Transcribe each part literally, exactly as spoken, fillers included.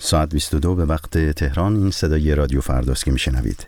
ساعت بیست و دو به وقت تهران. این صدای رادیو فرداست که میشنوید.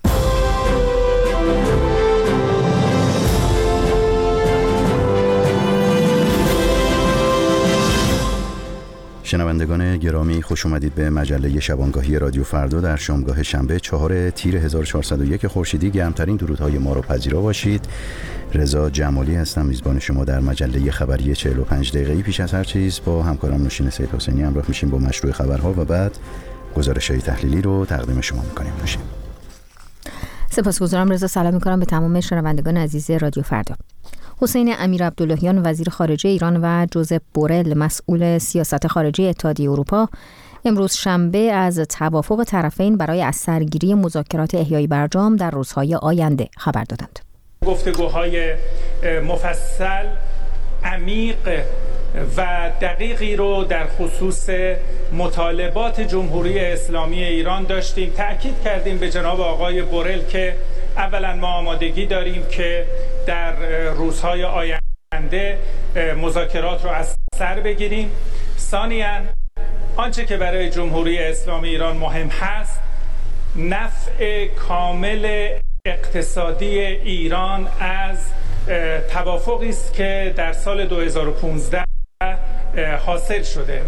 شنوندگان گرامی، خوش اومدید به مجله شبانگاهی رادیو فردا در شامگاه شنبه چهار تیر هزار و چهارصد و یک خورشیدی. گرمترین درودهای ما رو پذیرا باشید. رضا جمالی هستم، میزبان شما در مجله خبری چهل و پنج دقیقه‌ای. پیش از هر چیز با همکارم نوشین سید حسینی همراه میشیم با مشروع خبرها و بعد گزارش‌های تحلیلی رو تقدیم شما می‌کنیم. نوشین. سپاسگزارم رضا. سلام می‌کنم به تمام شنوندگان عزیز رادیو فردا. حسین امیر عبداللهیان وزیر خارجه ایران و جوزپ بورل مسئول سیاست خارجی اتحادیه اروپا امروز شنبه از توافق طرفین برای از سرگیری مذاکرات احیای برجام در روزهای آینده خبر دادند. گفتگوهای مفصل، عمیق و دقیقی رو در خصوص مطالبات جمهوری اسلامی ایران داشتیم. تأکید کردیم به جناب آقای بورل که اولا ما آمادگی داریم که در روزهای آینده مذاکرات رو از سر بگیریم. ثانیاً آنچه که برای جمهوری اسلامی ایران مهم هست نفع کامل اقتصادی ایران از توافقی است که در سال دو هزار و پانزده حاصل شده.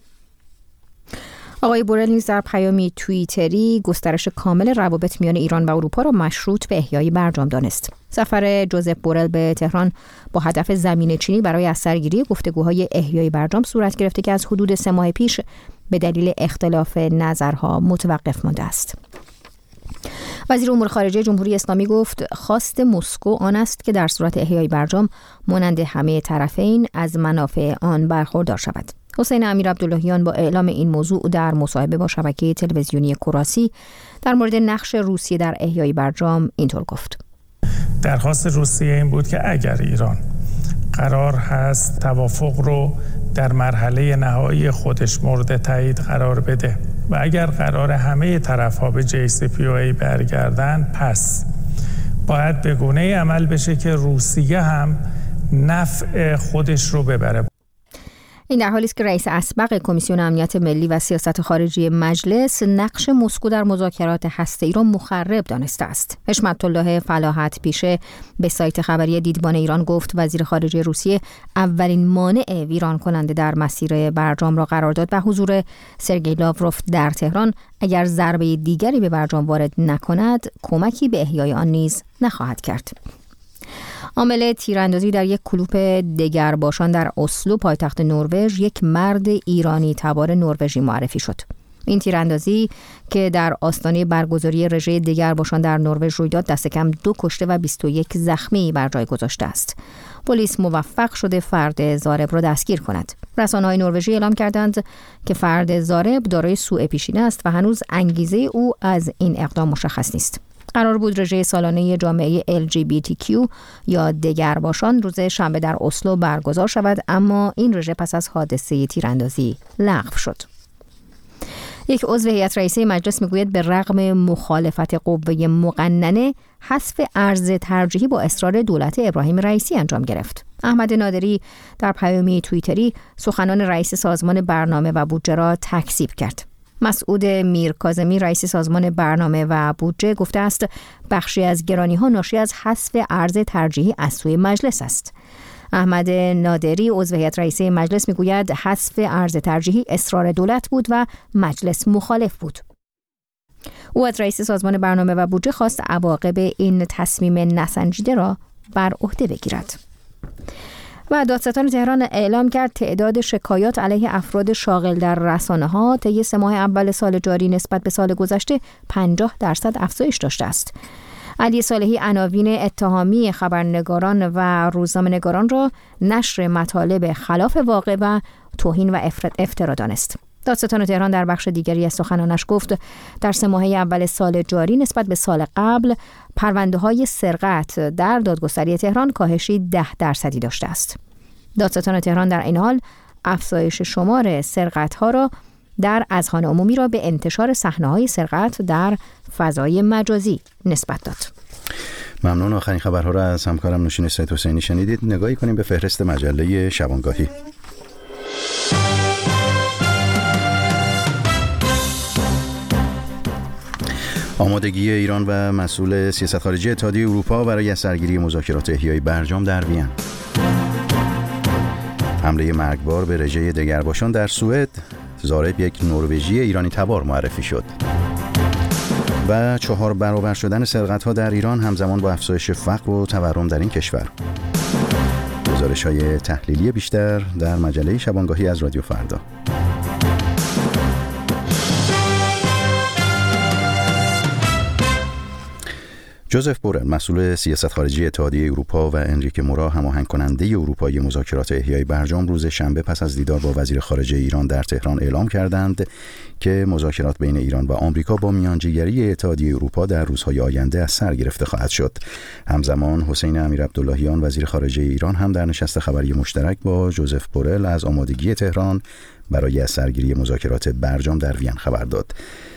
آقای بورل نیز در پیامی توییتری گسترش کامل روابط میان ایران و اروپا را مشروط به احیای برجام دانست. سفر جوزپ بورل به تهران با هدف زمینه‌چینی برای از سرگیری گفتگوهای احیای برجام صورت گرفته که از حدود سه ماه پیش به دلیل اختلاف نظرها متوقف مانده است. وزیر امور خارجه جمهوری اسلامی گفت خواست مسکو آن است که در صورت احیای برجام مانند همه طرفین از منافع آن برخوردار شود. حسین امیر عبداللهیان با اعلام این موضوع در مصاحبه با شبکه تلویزیونی کوراسی در مورد نقش روسیه در احیای برجام اینطور گفت: درخواست روسیه این بود که اگر ایران قرار هست توافق رو در مرحله نهایی خودش مورد تایید قرار بده و اگر قرار همه طرف‌ها به جی سی پی او ای برگردن، پس باید به گونه‌ای عمل بشه که روسیه هم نفع خودش رو ببره. این در حالی است که رئیس اسبق کمیسیون امنیت ملی و سیاست خارجی مجلس نقش مسکو در مذاکرات هسته‌ای را مخرب دانسته است. حشمت الله فلاحت پیشه به سایت خبری دیدبان ایران گفت وزیر خارجه روسیه اولین مانع ویران کننده در مسیر برجام را قرار داد و حضور سرگئی لاوروف در تهران اگر ضربه دیگری به برجام وارد نکند کمکی به احیای آن نیز نخواهد کرد. عامل تیراندازی در یک کلوپ دگرباشان در اسلو پایتخت نروژ یک مرد ایرانی تبار نروژی معرفی شد. این تیراندازی که در آستانه برگزاری رژه دگرباشان در نروژ روی داد دست کم دو کشته و بیست و یک زخمی بر جای گذاشته است. پلیس موفق شده فرد ضارب را دستگیر کند. رسانه‌های نروژی اعلام کردند که فرد ضارب دارای سوء پیشینه است و هنوز انگیزه او از این اقدام مشخص نیست. قرار بود رژه سالانه جامعه ال جی بی تی کیو یا دگرباشان روز شنبه در اسلو برگزار شود، اما این رژه پس از حادثه تیراندازی لغو شد. یک عضو هیئت رئیسه مجلس میگوید به رغم مخالفت قوه مقننه حذف ارز ترجیحی با اصرار دولت ابراهیم رئیسی انجام گرفت. احمد نادری در پیامی توییتری سخنان رئیس سازمان برنامه و بودجه را تکذیب کرد. مسعود میرکاظمی رئیس سازمان برنامه و بودجه گفته است بخشی از گرانی‌ها ناشی از حذف ارز ترجیحی از سوی مجلس است. احمد نادری عضو هیئت رئیسه مجلس میگوید حذف ارز ترجیحی اصرار دولت بود و مجلس مخالف بود. او از رئیس سازمان برنامه و بودجه خواست عواقب این تصمیم نسنجیده را بر عهده بگیرد. و دادستان تهران اعلام کرد تعداد شکایات علیه افراد شاغل در رسانه‌ها طی سه ماه اول سال جاری نسبت به سال گذشته پنجاه درصد افزایش داشته است. علی صالحی عناوین اتهامی خبرنگاران و روزنامه‌نگاران را نشر مطالب خلاف واقع و توهین و افترا دانست. دادستان تهران در بخش دیگری از سخنانش گفت در سه ماهه اول سال جاری نسبت به سال قبل پرونده‌های سرقت در دادگستری تهران کاهشی ده درصدی داشته است. دادستان تهران در این حال افزایش شمار سرقت‌ها را در اذهان عمومی را به انتشار صحنه‌های سرقت در فضای مجازی نسبت داد. ممنون. آخرین خبرها را از همکارم نوشین سید حسینی شنیدید. نگاهی کنیم به فهرست مجله شبانگاهی. آمادگی ایران و مسئول سیاست خارجی اتحادیه اروپا برای سرگیری مذاکرات احیای برجام در وین. حمله مرگبار به رژه دگرباشان در سوئد، ضارب یک نروژی ایرانی تبار معرفی شد. و چهار برابر شدن سرقت‌ها در ایران همزمان با افزایش فقر و تورم در این کشور. گزارش‌های تحلیلی بیشتر در مجله شبانگاهی از رادیو فردا. جوزف بورل، مسئول سیاست خارجی اتحادیه اروپا، و انریکه مورا، هماهنگ کننده اروپایی مذاکرات احیای برجام، روز شنبه پس از دیدار با وزیر خارجه ایران در تهران اعلام کردند که مذاکرات بین ایران و آمریکا با میانجیگری اتحادیه اروپا در روزهای آینده از سر گرفته خواهد شد. همزمان حسین امیرعبداللهیان، وزیر خارجه ایران، هم در نشست خبری مشترک با جوزف بورل از آمادگی تهران برای از سرگیری مذاکرات برجام در وین خبر داد.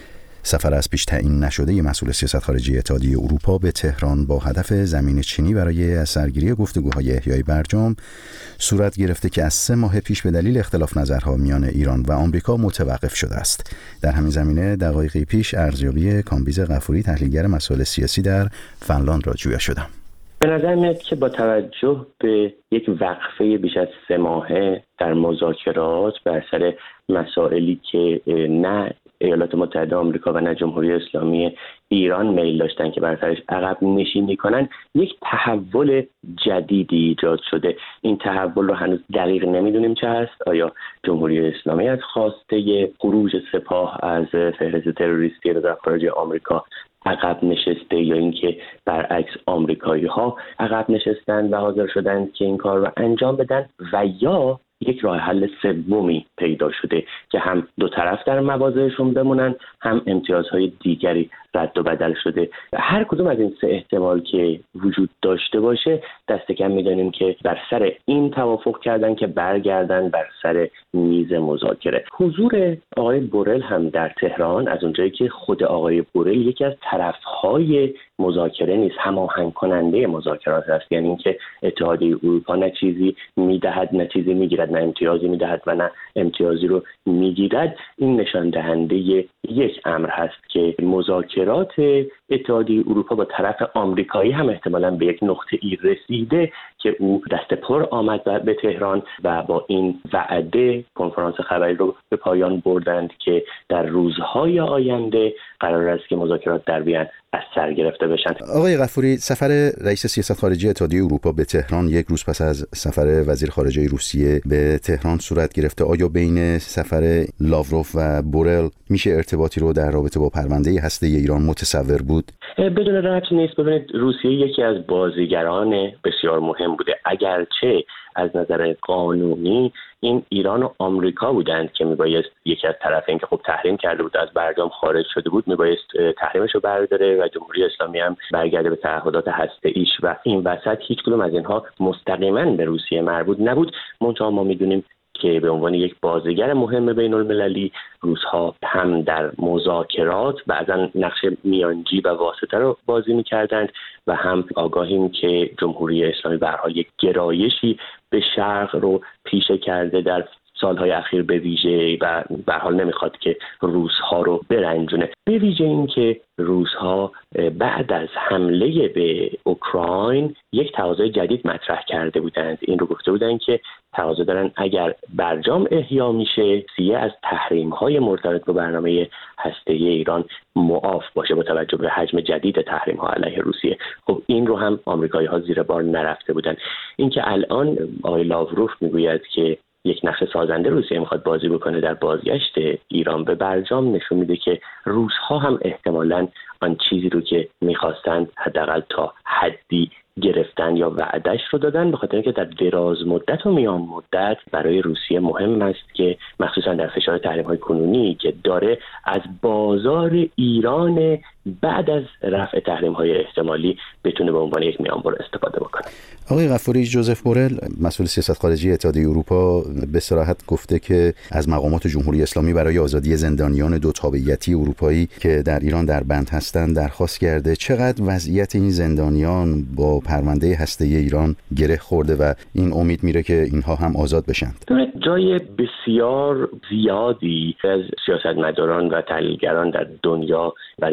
سفر از پیش تعیین نشده مسئول سیاست خارجی اتحادیه اروپا به تهران با هدف زمین چینی برای از سرگیری گفتگوهای احیای برجام صورت گرفته که از سه ماه پیش به دلیل اختلاف نظرها میان ایران و آمریکا متوقف شده است. در همین زمینه دقایقی پیش ارزیابی کامبیز غفوری، تحلیلگر مسائل سیاسی در فنلاند، را جویا شدم. به نظر میاد که با توجه به یک وقفه بیش از سه ماهه در مذاکرات بر سر مسائلی که نه ایالات متحده آمریکا و نه جمهوری اسلامی ایران میل داشتن که بر سرش عقب نشینی کنن، یک تحول جدیدی ایجاد شده. این تحول رو هنوز دقیق نمیدونیم چه هست. آیا جمهوری اسلامی از خواسته خروج سپاه از فهرست تروریستی وزارت خارجه آمریکا عقب نشسته، یا اینکه برعکس آمریکایی ها عقب نشستن و حاضر شدن که این کار رو انجام بدن، و یا یک راه حل سومی پیدا شده که هم دو طرف در مواضعشون بمونن، هم امتیازهای دیگری رد و بدل شده. هر کدوم از این سه احتمال که وجود داشته باشه، دست کم می‌دانیم که بر سر این توافق کردن که برگردن بر سر میز مذاکره. حضور آقای بورل هم در تهران، از اونجایی که خود آقای بورل یکی از طرف‌های مذاکره نیست، هماهنگ کننده مذاکرات است. یعنی اینکه اتحادیه اروپا نه چیزی میدهد نه چیزی میگیرد، نه امتیازی میدهد و نه امتیازی رو میگیرد. این نشان دهنده یک امر هست که مذاکرات اتحادیه اروپا با طرف آمریکایی هم احتمالاً به یک نقطه ای رسیده که او دست پر آمد به تهران و با این وعده کنفرانس خبری رو به پایان بردند که در روزهای آینده قرار است که مذاکرات در وین از سر گرفته بشن. آقای غفوری، سفر رئیس سیاست خارجی اتحادیه اروپا به تهران یک روز پس از سفر وزیر خارجه روسیه به تهران صورت گرفته. آیا بین سفر لاوروف و بورل میشه ارتباطی رو در رابطه با پرونده هسته‌ای ایران متصور بود؟ بدون ربط نیست. ببینید، روسیه یکی از بازیگران بسیار مهم بوده، اگرچه از نظر قانونی این ایران و آمریکا بودند که میبایست یکی از طرفین که خب تحریم کرده بود، از برجام خارج شده بود، میبایست تحریمش رو برداره و جمهوری اسلامی هم برگرده به تعهدات هسته‌ایش، و این وسط هیچ کدوم از اینها مستقیما به روسیه مربوط نبود. منتها ما میدونیم که به عنوان یک بازیگر مهم بین المللی، روس‌ها هم در مذاکرات بعضا نقش میانجی و واسطه رو بازی می‌کردند و هم آگاهیم که جمهوری اسلامی به هر حال یک گرایشی به شرق رو پیشه کرده در سالهای اخیر به ویژه، و به هر حال نمیخواد که روس‌ها رو برنجونه. به ویژه این که روس‌ها بعد از حمله به اوکراین یک تقاضای جدید مطرح کرده بودند. این رو گفته بودند که تقاضا دارن اگر برجام احیا میشه، روسیه از تحریم‌های مرتبط با برنامه هسته‌ای ایران معاف باشه با توجه به حجم جدید تحریم‌ها علیه روسیه. خب این رو هم آمریکایی‌ها زیر بار نرفته بودند. اینکه الان آقای لاوروف میگوید که یک نقش سازنده روسیه میخواد بازی بکنه در بازگشت ایران به برجام، نشون میده که روس‌ها هم احتمالاً آن چیزی رو که میخواستند حداقل تا حدی گرفتن یا وعدش رو دادن، به خاطر اینکه در دراز مدت و میان مدت برای روسیه مهم است که مخصوصا در فشار تحریم‌های کنونی که داره، از بازار ایران بعد از رفع تحریم‌های احتمالی بتونه به عنوان یک میانبر استفاده بکنه. آقای غفوری، جوزف بورل، مسئول سیاست خارجی اتحادیه اروپا، به صراحت گفته که از مقامات جمهوری اسلامی برای آزادی زندانیان دو تابعیتی اروپایی که در ایران در بند هستند درخواست کرده. چقدر وضعیت این زندانیان با پرونده هسته‌ای ایران گره خورده و این امید میره که اینها هم آزاد بشن؟ جای بسیار زیادی از سیاستمداران و تحلیلگران در دنیا بر این باور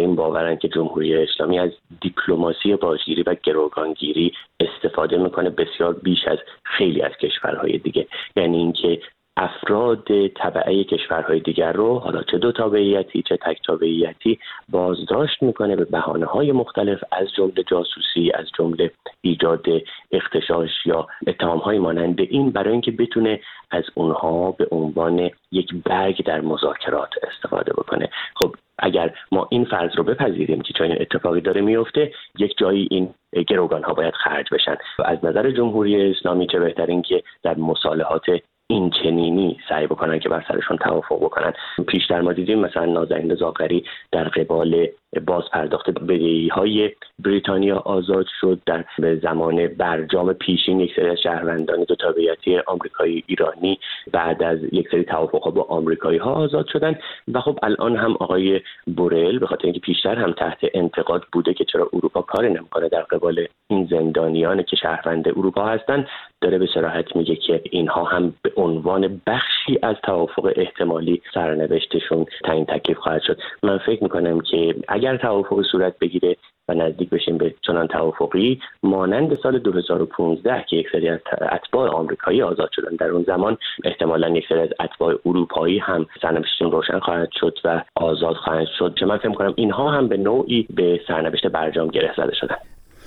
دارن که جمهوری اسلامی از دیپلماسی باجگیری و گروگانگیری استفاده میکنه بسیار بیش از خیلی از کشورهای دیگه. یعنی اینکه افراد تبعه کشورهای دیگر رو، حالا چه دو تابعیتی چه تک تابعیتی، بازداشت میکنه به بهانه‌های مختلف، از جمله جاسوسی، از جمله ایجاد اغتشاش یا اتهام‌های مانند این، برای اینکه بتونه از اونها به عنوان یک برگ در مذاکرات استفاده بکنه. خب اگر ما این فرض رو بپذیریم که چنین اتفاقی داره میفته، یک جایی این گروگان ها باید خرج بشن. از نظر جمهوری اسلامی چه بهترین که در مصالحات این چنینی سعی بکنن که بر سرشون توافق بکنن. پیشتر ما دیدیم مثلا نازنین زاغری در قبال باز پرداخت بدهی‌های بریتانیا آزاد شد. در زمان برجام پیشین یک سری از شهروندان دو تابعیتی آمریکایی ایرانی بعد از یک سری توافق‌ها با آمریکایی‌ها آزاد شدن. و خب الان هم آقای بورل به خاطر اینکه پیشتر هم تحت انتقاد بوده که چرا اروپا کاری نمی‌کنه در قبال این زندانیان که شهروند اروپا هستن، داره به صراحت میگه که اینها هم به عنوان بخشی از توافق احتمالی سرنوشتشون تعیین تکلیف خواهد شد. من فکر می‌کنم که اگر توافق صورت بگیره و نزدیک بشیم به چنان توافقی مانند سال دو هزار و پانزده که یک سری از اتباع آمریکایی آزاد شدن، در اون زمان احتمالاً یک سری از اتباع اروپایی هم سرنوشتشون روشن خواهد شد و آزاد خواهد شد، که من فکر می‌کنم اینها هم به نوعی به سرنوشت برجام گره زده شدن.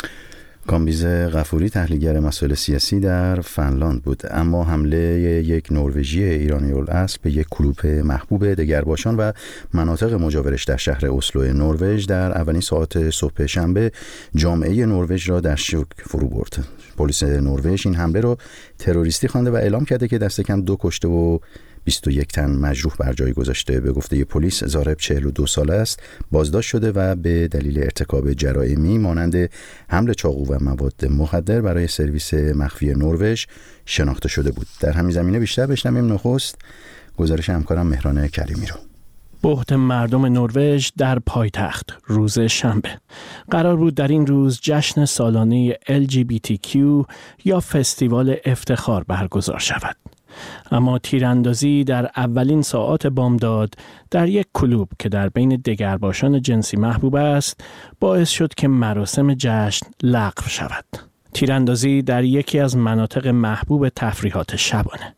کامبیز غفوری تحلیلگر مسائل سیاسی در فنلاند بود. اما حمله یک نروژی ایرانی الاصل به یک کلوپ محبوب دگرباشان و مناطق مجاورش در شهر اسلو نروژ در اولین ساعات صبح شنبه جامعه نروژ را در شوک فرو برد. پلیس نروژ این حمله را تروریستی خوانده و اعلام کرده که دست کم دو کشته و بیست و یک تن مجروح بر جای گذاشته. به گفته پلیس زارب چهل و دو ساله است، بازداشت شده و به دلیل ارتکاب جرائمی مانند حمل چاقو و مواد مخدر برای سرویس مخفی نروژ شناخته شده بود. در همین زمینه بیشتر بشنویم نخست گزارش همکارم مهران کریمی رو. بهت مردم نروژ در پایتخت روز شنبه. قرار بود در این روز جشن سالانه ال جی بی تی کیو یا فستیوال افتخار برگزار شود. اما تیراندازی در اولین ساعات بامداد در یک کلوب که در بین دگرباشان جنسی محبوب است باعث شد که مراسم جشن لغو شود. تیراندازی در یکی از مناطق محبوب تفریحات شبانه،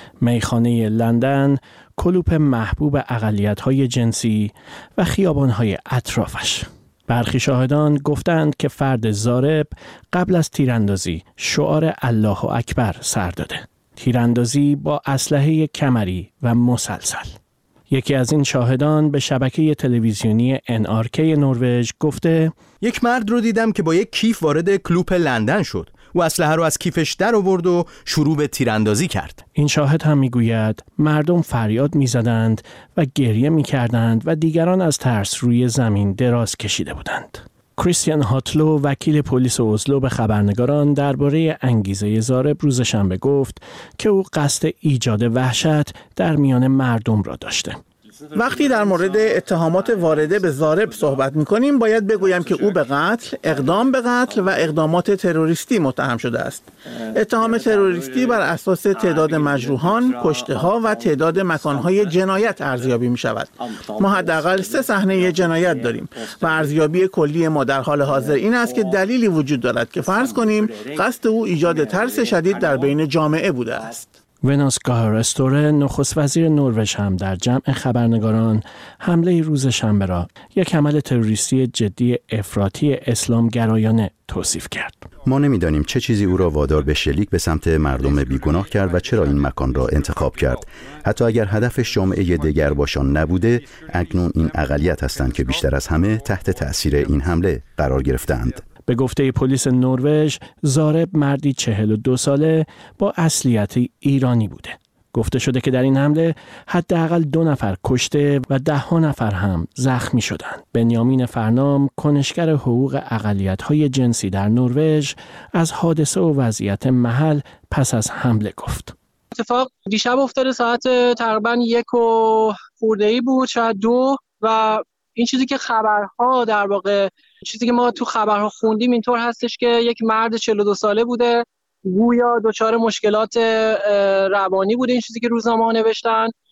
میخانه لندن، کلوب محبوب اقلیت‌های جنسی و خیابان‌های اطرافش. برخی شاهدان گفتند که فرد ضارب قبل از تیراندازی شعار الله اکبر سر داده. تیراندازی با اسلحه کمری و مسلسل. یکی از این شاهدان به شبکه تلویزیونی ان آر کی نروژ گفته: یک مرد رو دیدم که با یک کیف وارد کلوپ لندن شد. او اسلحه رو از کیفش در آورد و شروع به تیراندازی کرد. این شاهد هم میگوید مردم فریاد میزدند و گریه میکردند و دیگران از ترس روی زمین دراز کشیده بودند. کریستیان هاتلو وکیل پلیس اسلو به خبرنگاران درباره انگیزه ضارب روز شنبه گفت که او قصد ایجاد وحشت در میان مردم را داشته. وقتی در مورد اتهامات وارده به ضارب صحبت می‌کنیم باید بگویم که او به قتل، اقدام به قتل و اقدامات تروریستی متهم شده است. اتهام تروریستی بر اساس تعداد مجروحان، کشته‌ها و تعداد مکان‌های جنایت ارزیابی می‌شود. ما حداقل سه صحنه جنایت داریم و ارزیابی کلی ما در حال حاضر این است که دلیلی وجود دارد که فرض کنیم قصد او ایجاد ترس شدید در بین جامعه بوده است. وناس گاهرستوره نخست وزیر نروژ هم در جمع خبرنگاران حمله روز شنبه را یک عمل تروریستی جدی افراطی اسلام گرایانه توصیف کرد. ما نمیدانیم چه چیزی او را وادار به شلیک به سمت مردم بیگناه کرد و چرا این مکان را انتخاب کرد. حتی اگر هدفش جامعه دگرباشان نبوده، اکنون این اقلیت هستند که بیشتر از همه تحت تأثیر این حمله قرار گرفتند. به گفته پلیس نروژ، ضارب مردی چهل و دو ساله با اصلیت ایرانی بوده. گفته شده که در این حمله حداقل دو نفر کشته و ده ها نفر هم زخمی شدند. بنیامین فرنام، کنشگر حقوق اقلیت‌های جنسی در نروژ، از حادثه و وضعیت محل پس از حمله گفت: اتفاق دیشب افتاده ساعت تقریباً یک و خورده‌ای بود، شاید دو، و این چیزی که خبرها در واقع چیزی که ما تو خبرها خوندیم اینطور هستش که یک مرد چهل و دو ساله بوده، گویا دچار مشکلات روانی بوده، این چیزی که روزنامه‌ها نوشتن،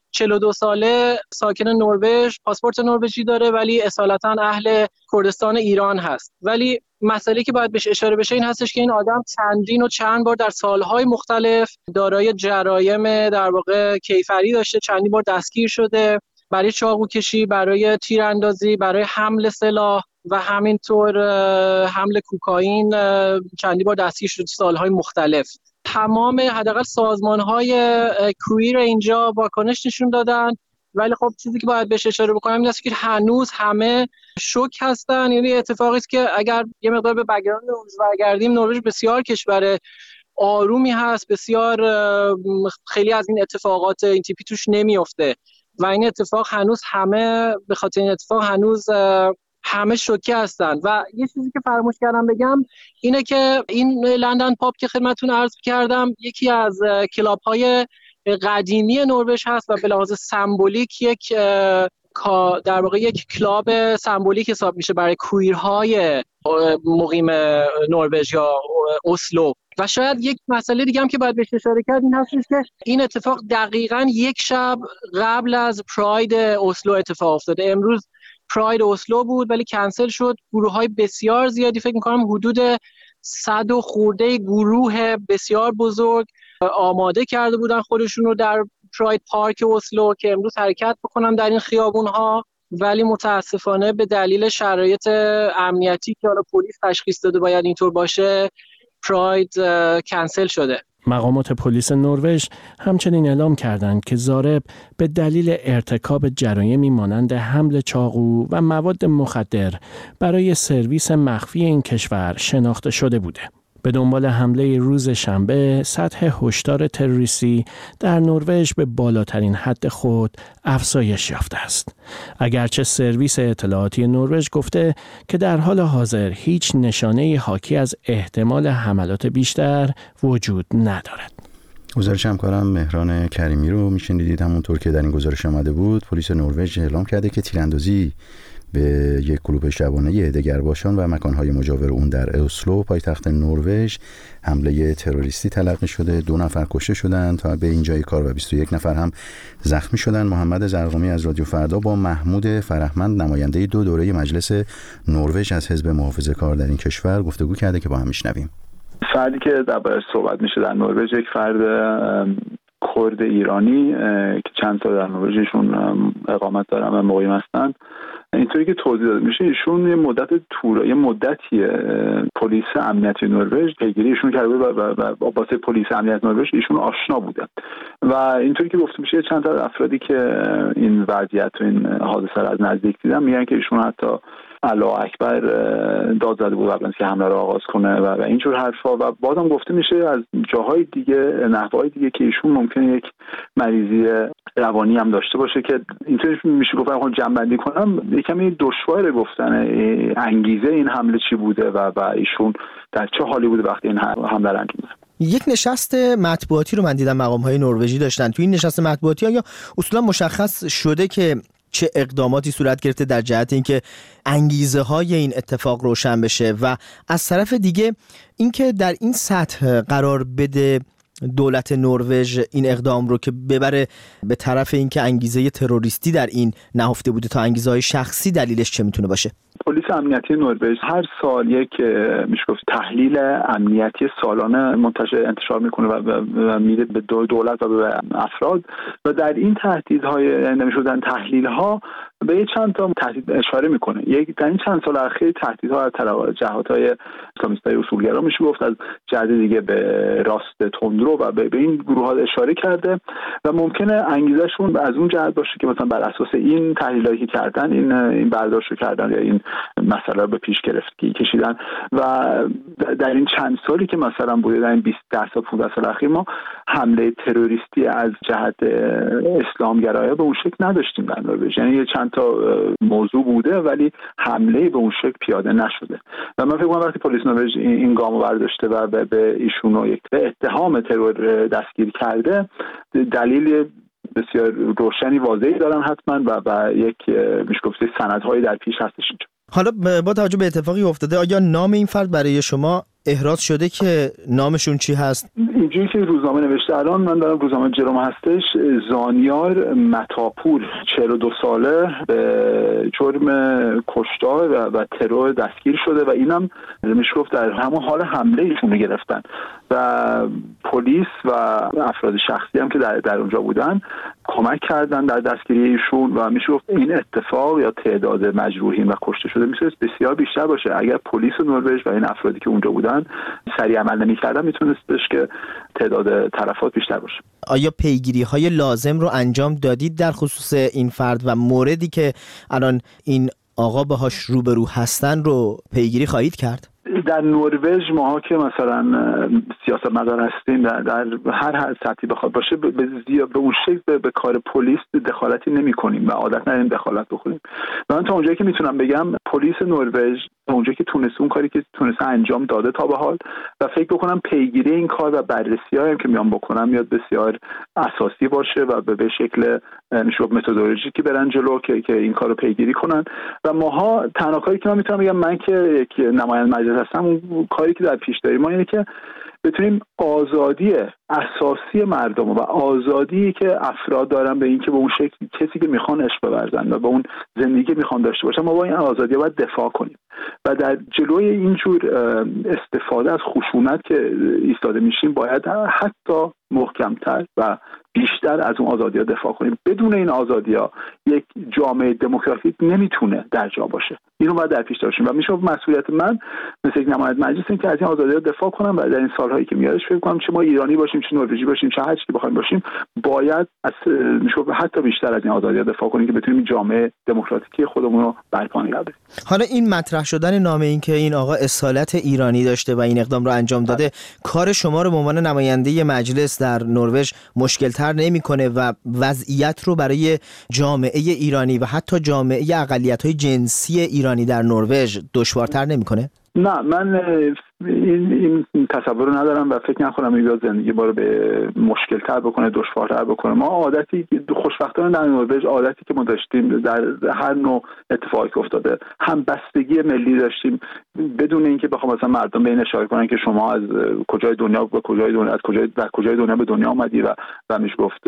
چهل و دو ساله، ساکن نروژ، پاسپورت نروژی داره ولی اصالتا اهل کردستان ایران هست. ولی مسئله که باید بهش اشاره بشه این هستش که این آدم چندین و چند بار در سالهای مختلف دارای جرایم در واقع کیفری داشته، چندین بار دستگیر شده برای چاقوکشی، برای تیراندازی، برای حمل سلاح و همینطور حمل کوکائین چندین بار دستگیر شده سالهای مختلف. تمام حداقل سازمان‌های کویر اینجا واکنش نشون دادن، ولی خب چیزی که باید بهش اشاره بکنم این است که هنوز همه شوک هستن. یعنی اتفاقی است که اگر یه مقدار به بک‌گراند نروژ برگردیم، نروژ بسیار کشور آرومی هست، بسیار خیلی از این اتفاقات این تیپی توش نمیفته و این اتفاق هنوز همه به خاطر این اتفاق هنوز همه شوکه هستن. و یه چیزی که فراموش کردم بگم اینه که این لندن پاپ که خدمتتون عرض کردم یکی از کلاب‌های قدیمی نروژ هست و به لحاظ سمبولیک یک در واقع یک کلاب سمبولیک حساب میشه برای کویرهای مقیم نروژ یا اسلو. و شاید یک مسئله دیگه هم که باید بهش اشاره کرد این هستش که این اتفاق دقیقاً یک شب قبل از پراید اسلو اتفاق افتاده. امروز پراید اسلو بود ولی کنسل شد. گروه‌های بسیار زیادی، فکر می‌کنم حدود صد و خورده گروه بسیار بزرگ آماده کرده بودن خودشون رو در پراید پارک اسلو که امروز حرکت بکنن در این خیابون‌ها، ولی متاسفانه به دلیل شرایط امنیتی که حالا پلیس تشخیص داده باید اینطور باشه، پراید کنسل شده. مقامات پلیس نروژ همچنین اعلام کردند که ضارب به دلیل ارتکاب جرایمی مانند حمل چاقو و مواد مخدر برای سرویس مخفی این کشور شناخته شده بوده. به دنبال حمله روز شنبه، سطح هشدار تروریستی در نروژ به بالاترین حد خود افزایش یافته است. اگرچه سرویس اطلاعاتی نروژ گفته که در حال حاضر هیچ نشانه حاکی از احتمال حملات بیشتر وجود ندارد. گزارش همکارم مهران کریمی رو میشنیدید. همونطور که در این گزارش آمده بود، پلیس نروژ اعلام کرده که تیراندازی به یک کلوپ شبانه دگرباشان و مکانهای مجاور اون در اسلو پایتخت نروژ حمله تروریستی تلقی شده. دو نفر کشته شدند تا به اینجای کار و بیست و یک نفر هم زخمی شدند. محمد زرقامی از رادیو فردا با محمود فرهمند نماینده دو دوره مجلس نروژ از حزب محافظه‌کار در این کشور گفتگو کرده که با هم میشنویم. فردی که دربارش صحبت میشه در نروژ یک فرد کرد ایرانی که چند سال در نروژشون اقامت دارن و مقیم هستن. اینطوری که توضیح داده میشه ایشون یه مدت طول یه مدتی پلیس امنیتی نروژ پیگیری ایشون کرده و با واسه پلیس امنیت نروژ ایشون آشنا بوده و اینطوری که گفته میشه چند تا افرادی که این وضعیت و این حادثه رو از نزدیک دیدن میگن که ایشون حتی الله اکبر داد زده بود قبل از که حمله رو آغاز کنه و, و اینجور حرفا. و بازم گفته میشه از جاهای دیگه، نحوهای دیگه که ایشون ممکنه یک مریضی روانی هم داشته باشه که اینطوری میشه گفت خب جمع‌بندی کنم یکمی دشواره گفتن انگیزه این حمله چی بوده و و ایشون در چه حالی بوده وقتی این حمله رو انجام داد. یک نشست مطبوعاتی رو من دیدم مقام‌های نروژی داشتن. تو این نشست مطبوعاتی آیا اصولا مشخص شده که چه اقداماتی صورت گرفته در جهت اینکه انگیزه های این اتفاق روشن بشه و از طرف دیگه اینکه در این سطح قرار بده دولت نروژ این اقدام رو که ببره به طرف اینکه انگیزه تروریستی در این نهفته بوده تا انگیزه های شخصی، دلیلش چه میتونه باشه؟ پلیس امنیتی نروژ هر سال یک میشه گفت تحلیل امنیتی سالانه منتشر انتشار میکنه و میده به دولت و به افراد و در این تهدیدهای نمیشدن تحلیل ها به چند تا تهدید اشاره میکنه. یک در این چند سال اخیر تهدیدها از جهات‌های اسلامیست‌های اصولگرا میشه گفت از جهت دیگه به راست تندرو و به این گروه ها اشاره کرده و ممکنه انگیزشون از اون جهت باشه که مثلا بر اساس این تحلیلایی که کردن این این برداشت کردن یا این مسئله رو به پیش گرفت کشیدن و در این چند سالی که مثلا بوده در این بیست تا پانزده سال اخیر ما حمله تروریستی از جهت اسلامگرایان به اون شکل نداشتیم در نروژ. یعنی چند تا موضوع بوده ولی حمله به اون شکل پیاده نشده و من فکر می‌کنم وقتی پلیس نروژ این گامو برداشته و به ایشون رو یک اتهام ترور دستگیر کرده دلیل بسیار روشنی واضحی دارن حتما و و یک میشه گفت سندهایی در پیش هستش اینجا. حالا با توجه به اتفاقی افتاده آیا نام این فرد برای شما احراز شده که نامشون چی هست؟ اینجوری که روزنامه نوشته، الان من دارم روزنامه جرم هستش، زانیار متاپور چهل و دو ساله به جرم کشتار و, و ترور دستگیر شده و اینم میشه گفت در همون حال حمله ایشون رو گرفتن و پلیس و افراد شخصی هم که در, در اونجا بودن کمک کردن در دستگیری ایشون و میشه گفت این اتفاق یا تعداد مجروحین و کشته شده میتونست بسیار بیشتر باشه. اگر پلیس نروژ و این افرادی که اونجا بودن سریع عمل نمی‌کردن میتونستش که تعداد تلفات بیشتر باشه. آیا پیگیری‌های لازم رو انجام دادید در خصوص این فرد و موردی که الان این آقا باهاش روبرو هستن رو پیگیری خواهید کرد؟ در نروژ ماها که مثلا سیاستمدار هستیم در, در هر هر سطحی بخواد باشه به, به, به اون شکل به, به کار پلیس دخالتی نمی کنیم و عادت نداریم دخالت بکنیم. من تا اونجایی که میتونم بگم پلیس نروژ تا اونجایی که تونسته اون کاری که تونسته انجام داده تا به حال و فکر بکنم پیگیری این کار و بررسی‌هایی که میام بکنم میاد بسیار اساسی باشه و به, به شکل میشه متدولوژیکی برن جلو که, که این کارو پیگیری کنن و ماها تنها کاری که من میتونم بگم من که یک نماینده مجلس هستم اون کاری که در پیش داریم ما اینه که بتونیم آزادی اساسی مردم و آزادی که افراد دارن به این که به اون شکل کسی که میخوان عشق بورزن و به اون زندگی میخوان داشته باشن ما با این آزادی باید دفاع کنیم و در جلوی اینجور استفاده از خشونت که ایستاده میشیم باید حتی محکمتر و بیشتر از اون آزادی‌ها دفاع کنیم. بدون این آزادی‌ها یک جامعه دموکراتیک نمیتونه در جا باشه. اینو باید در پیش داشتیم و میشه مسئولیت من مثل یک نماینده مجلس این که از این آزادی‌ها دفاع کنم و در این سال‌هایی که میادش فکر کنم چه ما ایرانی باشیم چه نروژی باشیم چه هر چیزی بخوایم باشیم باید از میشه حتی بیشتر از این آزادی‌ها دفاع کنیم که بتونیم جامعه دموکراتیکی خودمون رو برپا نگه داریم. حالا این مطرح شدن نامه این که این آقا اصالت ایرانی داشته و این اقدام رو انجام داده اه. کار شما رو به عنوان نماینده مجلس در نروژ مشکل‌تر نمی‌کنه و وضعیت رو برای جامعه ایرانی و حتی جامعه اقلیت‌های جنسی ایرانی در نروژ دشوارتر نمی‌کنه؟ نه من این, این تصور رو ندارم و فکر نکنم این زندگی ما رو به مشکل تر بکنه دشوارتر بکنه. ما عادتی خوشبختانه در نروژ عادتی که ما داشتیم در هر نوع اتفاقی که افتاده هم بستگی ملی داشتیم بدون اینکه بخوام مثلا مردم به این اشاره کنن که شما از کجای دنیا به کجای دنیا از کجای در کجای دنیا به دنیا اومدی و و میش گفت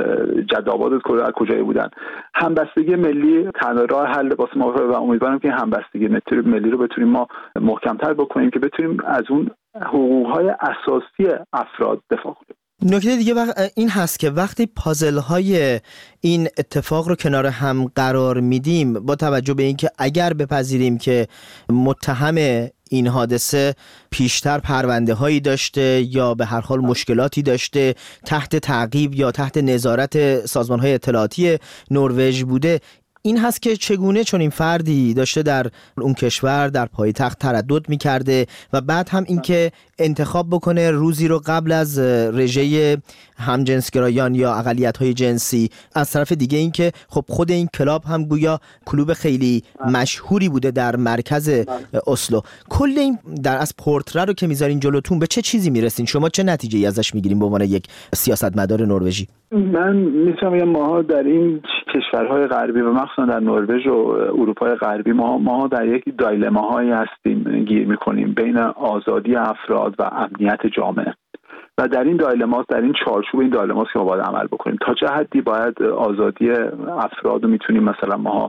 جد آبادت از کجای بودن. هم بستگی ملی تنها راه حل واسه ما و امیدوارم که هم بستگی ملی رو بتونیم ما محکم‌تر بکنیم که بتونیم از اون حقوق‌های اساسی افراد دفاع کنیم. نکته دیگه این هست که وقتی پازل‌های این اتفاق رو کنار هم قرار میدیم با توجه به اینکه اگر بپذیریم که متهم این حادثه پیشتر پرونده هایی داشته یا به هر حال مشکلاتی داشته تحت تعقیب یا تحت نظارت سازمان های اطلاعاتی نروژ بوده این هست که چگونه چون این فردی داشته در اون کشور در پایتخت تردد میکرده و بعد هم اینکه انتخاب بکنه روزی رو قبل از رژه همجنسگرایان یا اقلیت‌های جنسی. از طرف دیگه اینکه خب خود این کلاب هم گویا کلوب خیلی مشهوری بوده در مرکز اسلو. کل این در از پورتره رو که میذارین جلوتون به چه چیزی میرسین؟ شما چه نتیجه‌ای ازش میگیرین به عنوان یک سیاستمدار نروژی؟ من میتونم بگم ما در این کشورهای غربی و مخصوصا در نروژ و اروپای غربی ما ما در یک دایلماهایی هستیم گیر میکنیم بین آزادی افراد و امنیت جامعه و در این دایلماس در این چارچوب این دایلماس که ما باید عمل بکنیم. تا چه حدی باید آزادی افراد رو میتونیم مثلا ما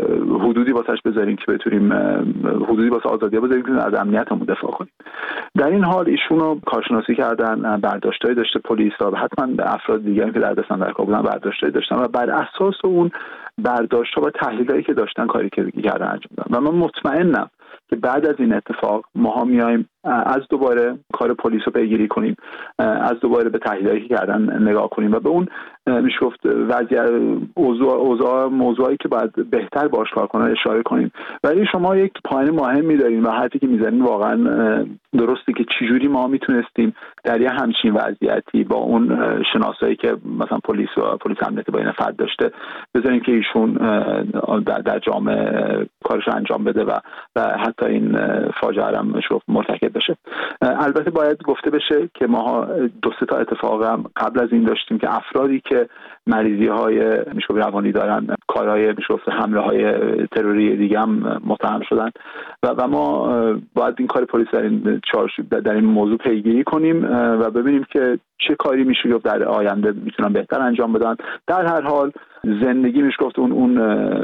حدودی واسش بذاریم که بتونیم حدودی واسه آزادی بذاریم که از امنیتمون دفاع کنیم. در این حال ایشون رو کارشناسی کردن، برداشتایی داشته پلیس و حتما افراد دیگری که در دست اندرکار بودن برداشتایی داشتن و بر اساس اون برداشت‌ها و تحلیلایی که داشتن کاری که کردن انجام دادن و من مطمئنم که بعد از این اتفاق ماها میایم از دوباره کار پلیس رو پیگیری کنیم، از دوباره به تحلیلاتی که کردن نگاه کنیم و به اون میشه گفت وضعیت اوضاع اوضاع موضوعی که باید بهتر باش کار کنن اشاره کنیم. ولی شما یک پایین مهم می‌دارین و حرفی که می‌زنین واقعا درسته که چجوری ما میتونستیم در یه همچین وضعیتی با اون شناسایی که مثلا پلیس و پلیس امنیتی با این فرد داشته بذاریم که ایشون در جامعه کارش انجام بده و حتی این فاجعه هم مرتکب بشه. البته باید گفته بشه که ما دو سه تا اتفاق هم قبل از این داشتیم که افرادی که مریضی های میشه روانی دارن، کارهای میشه حمله های تروری دیگه هم متهم شدن و, و ما باید این کار پلیس در این چارچوب در این موضوع پیگیری کنیم و ببینیم که چه کاری میشه گفت در آینده میتونن بهتر انجام بدن. در هر حال زندگی میشه گفت اون اون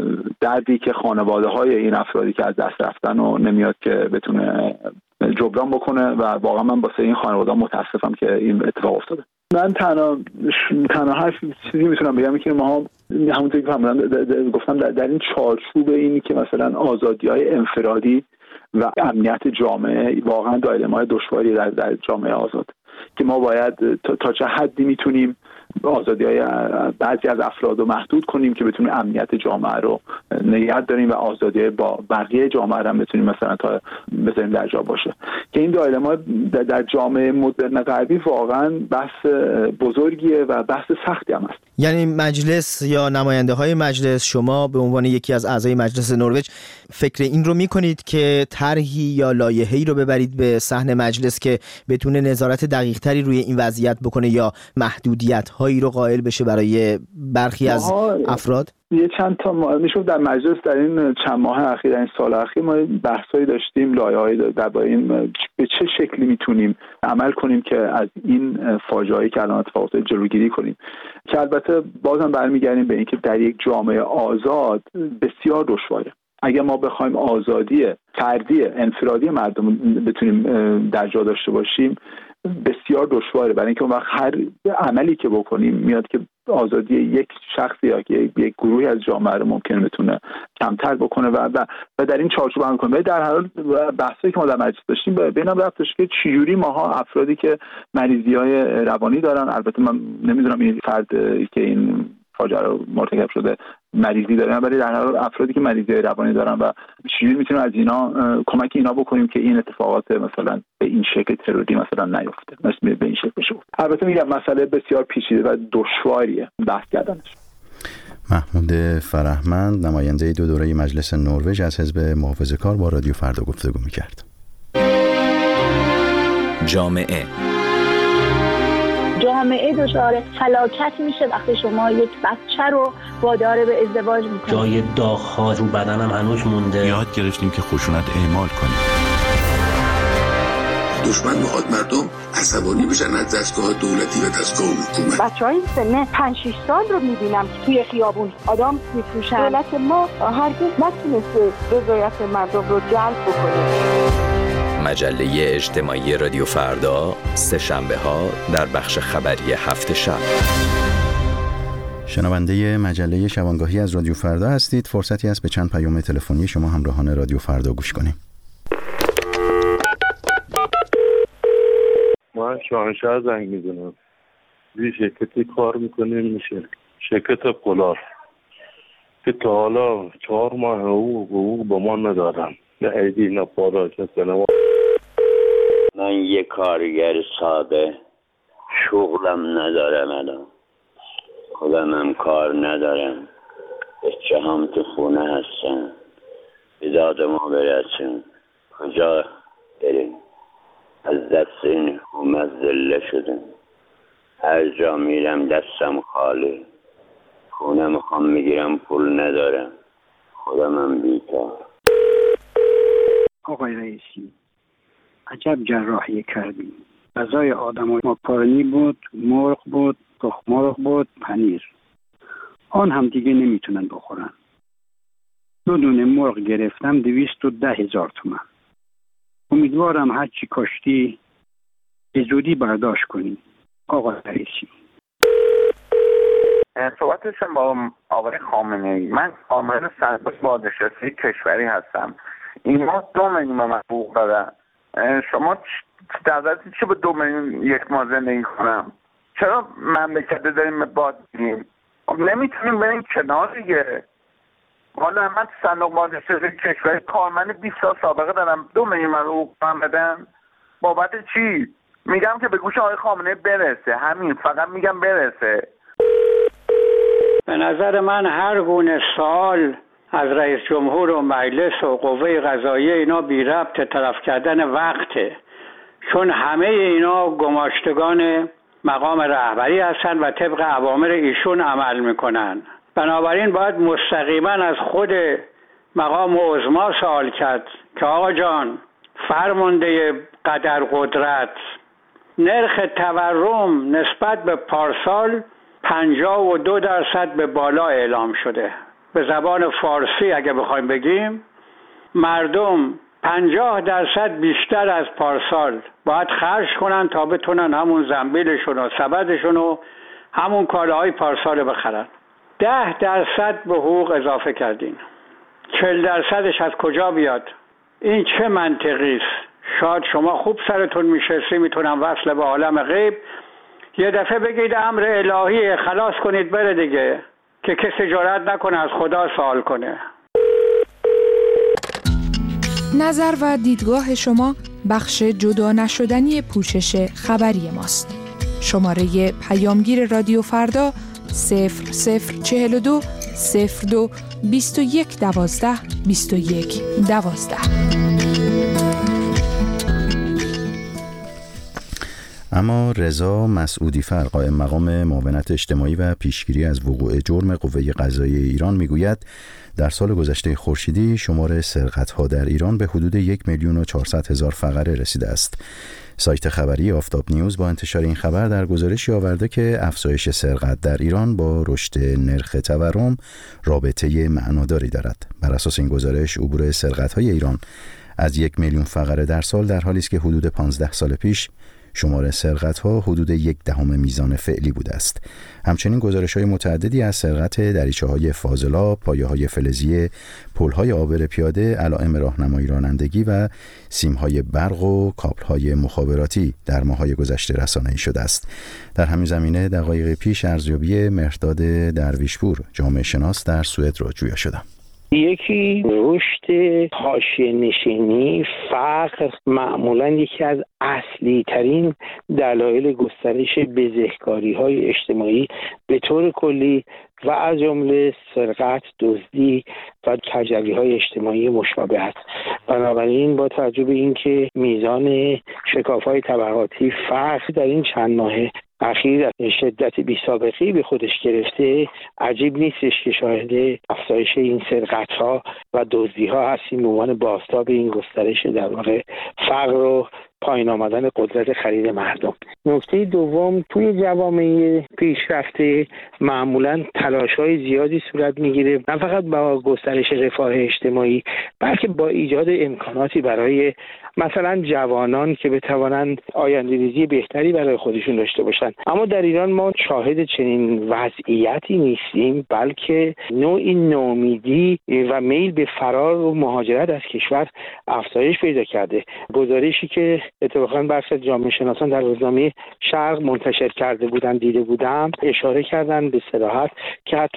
دردی که خانواده های این افرادی که از دست رفتن و نمیاد که بتونه جبران بکنه و واقعا من واسه این خانواده متاسفم که این اتفاق افتاده. من تنها تنها هر چیزی میتونم بگم که ما همونطور که فهمیدم گفتم در, در این چارچوب اینی که مثلا آزادی‌های انفرادی و امنیت جامعه واقعا دایلمای دشواری در در جامعه آزاد که ما باید تا, تا چه حدی میتونیم آزادی‌های بعضی از افراد رو محدود کنیم که بتونیم امنیت جامعه رو نگه داریم و آزادی‌های با بقیه جامعه رو هم بتونیم مثلا تا بذاریم در جا باشه که این دایلما در جامعه مدرن غربی واقعا بحث بزرگیه و بحث سختی هم است. یعنی مجلس یا نماینده های مجلس، شما به عنوان یکی از اعضای مجلس نروژ فکر این رو میکنید که طرحی یا لایحه‌ای رو ببرید به صحن مجلس که بتونه نظارت دقیق تری روی این وضعیت بکنه یا محدودیت هایی رو قائل بشه برای برخی از افراد؟ یه چند تا میشه در مجلس در این چند ماه اخیر، در این سال اخیر ما بحثایی داشتیم، لایه‌هایی درباره این به چه شکلی میتونیم عمل کنیم که از این فاجعه‌ای که الان اتفاق افتاده جلوگیری کنیم که البته بازم برمیگردیم به اینکه در یک جامعه آزاد بسیار دشواره. اگر ما بخوایم آزادی فردی انفرادی مردم بتونیم در جا داشته باشیم بسیار دشواره، برای اینکه اون وقت هر عملی که بکنیم میاد که آزادی یک شخص یا یک گروهی از جامعه رو ممکنه بتونه کمتر بکنه و و, و در این چارچوب عمل کنه. در هر حال بحثی که ما در مجلس داشتیم ببینم رفتش که چجوری ماها افرادی که مریضی‌های روانی دارن، البته من نمیدونم این فرد که این فاجعه رو مرتکب شده مریضی دارن، ولی در هر حال افرادی که مریضی روانی دارن و چجوری میتونیم از اینا کمک اینا بکنیم که این اتفاقات مثلا به این شکل تروری مثلا نیفته، مثلا به این شکل بشه. البته میگم مسئله بسیار پیچیده و دشواریه بحث کردنش. محمود فرهمند، نماینده دو دوره مجلس نروژ از حزب محافظه‌کار با رادیو فردا گفتگو می‌کرد. جامعه جامعه دچار فلاکت میشه وقتی شما یک بچه رو وادار به ازدواج میکنید. جای داغ‌ها رو بدنم هنوز مونده. یاد گرفتیم که خشونت اعمال کنیم. دشمن میخواد مردم عصبانی بشن از دستگاه دولتی و دستگاه حکومت. بچهای سن پنج شش سال رو میبینم توی خیابون آدم میفروشن. دولت ما هرگز نتونسته رضایت مردم رو جلب بکنه. مجله اجتماعی رادیو فردا سه شنبه ها در بخش خبری هفت شب. شنونده مجله شبانگاهی از رادیو فردا هستید. فرصتی است به چند پیام تلفنی شما همراهان رادیو فردا گوش کنیم. من شاهنشاه زنگ میزنم. یه شرکتی کار میکنیم میشه شرکت پولار که تا حالا چهار ماه حقوق حقوق با ما ندارم. نه ایدی نه پاداش نه سنوات. من یه کارگر ساده شغلم ندارم، الان خودم هم کار ندارم، بچه هم تو خونه هستن، به داد ما برسون، کجا بریم؟ از دست این حکومت ذله شدم، هر جا میرم دستم خالی، خونه میخوام میگیرم پول ندارم، خودم هم بیکار. آقای رئیسی، عجب جراحی کردیم. غذای آدم ماکارونی بود، مرغ بود، تخم مرغ بود، پنیر. آن هم دیگه نمیتونن بخورن. دو دونه مرغ گرفتم دویست و ده هزار تومن. امیدوارم هر چی کاشتی به زودی برداشت کنی. آقای رئیسی. صحبت داشتم با آقای خامنه‌ای. من عامل سرباز بازنشسته کشوری هستم. این ما دو میلیون من حقوق دادن. شما در ضرورتی چه به دو میلیون یک ماه زندگی کنم؟ چرا مملکت داریم به باد میدیم؟ نمیتونیم بریم کنار دیگه. حالا من صندوق بازنشسته کشوری کارمند بیست سال سابقه دارم، دو میلیون من حقوق من بدن؟ بابت چی؟ میگم که به گوش آقای خامنه‌ای برسه، همین، فقط میگم برسه. به نظر من هر گونه سوال از رئیس جمهور و مجلس و قوه قضاییه اینا بی ربط طرف کردن وقته، چون همه اینا گماشتگان مقام رهبری هستن و طبق اوامر ایشون عمل میکنن. بنابراین باید مستقیما از خود مقام عظما سوال کرد که آقا جان، فرمانده قدر قدرت، نرخ تورم نسبت به پارسال پنجاه و دو درصد به بالا اعلام شده. به زبان فارسی اگه بخوایم بگیم، مردم پنجاه درصد بیشتر از پارسال باید خرج کنن تا بتونن همون زنبیلشون و سبدشون و همون کالاهای پارسال بخرن. ده درصد به حقوق اضافه کردین. چهل درصدش از کجا بیاد؟ این چه منطقی است؟ شاید شما خوب سرتون میشستی، میتونم وصل به عالم غیب، یه دفعه بگید امر الهی، خلاص کنید بره دیگه، که کسی جرئت نکنه از خدا سوال کنه. نظر و دیدگاه شما بخش جدا نشدنی پوشش خبری ماست. شماره پیامگیر رادیو فردا صفر صفر چهل و دو صفر دو بیست و یک دوازده بیست و یک دوازده. اما رضا مسعودی فر، قائم مقام معاونت اجتماعی و پیشگیری از وقوع جرم قوه قضاییه ایران میگوید در سال گذشته خورشیدی شمار سرقت‌ها در ایران به حدود یک میلیون و چهارصد هزار فقره رسیده است. سایت خبری آفتاب نیوز با انتشار این خبر در گزارشی آورده که افزایش سرقت در ایران با رشد نرخ تورم رابطه معناداری دارد. بر اساس این گزارش عبور سرقت‌های ایران از یک میلیون فقره در سال در حالی است که حدود پانزده سال پیش شمار سرقت‌ها حدود یک دهم میزان فعلی بوده است. همچنین گزارش‌های متعددی از سرقت دریچه‌های فاضلاب، پایه‌های فلزی پل‌های عابر پیاده، علائم راهنمایی رانندگی و سیم‌های برق و کابل‌های مخابراتی در ماه‌های گذشته رسانه‌ای شده است. در همین زمینه دقایق پیش ارزیابی مهرداد درویشپور، جامعه شناس در سوئد را جویا شدم. یکی رشد حاشیه‌نشینی، فقر معمولا یکی از اصلی ترین دلایل گسترش بزهکاری‌های اجتماعی به طور کلی و از جمله سرقت، دزدی و کجروی‌های اجتماعی مشابه است. بنابراین با توجه به اینکه میزان شکاف‌های طبقاتی، فقر در این چند ماه اخیر شدت بی سابقه‌ای به خودش گرفته، عجیب نیستش که شاهد افزایش این سرقت‌ها و دزدی‌ها هستیم به عنوان بازتاب این گسترش در واقع فقر و پایین آمدن قدرت خرید مردم. نکته دوم، توی جوامع پیشرفته معمولاً تلاش‌های زیادی صورت می‌گیره، نه فقط با گسترش رفاه اجتماعی بلکه با ایجاد امکاناتی برای مثلا جوانان که بتوانند آینده‌ریزی بهتری برای خودشون داشته باشن. اما در ایران ما شاهد چنین وضعیتی نیستیم، بلکه نوعی نومیدی و میل به فرار و مهاجرت از کشور افزایش پیدا کرده. گزارشی که اتفاقاً برخی از جامعه شناسان در روزنامه شرق منتشر کرده بودند دیده بودم، اشاره کردن به صراحت که حتی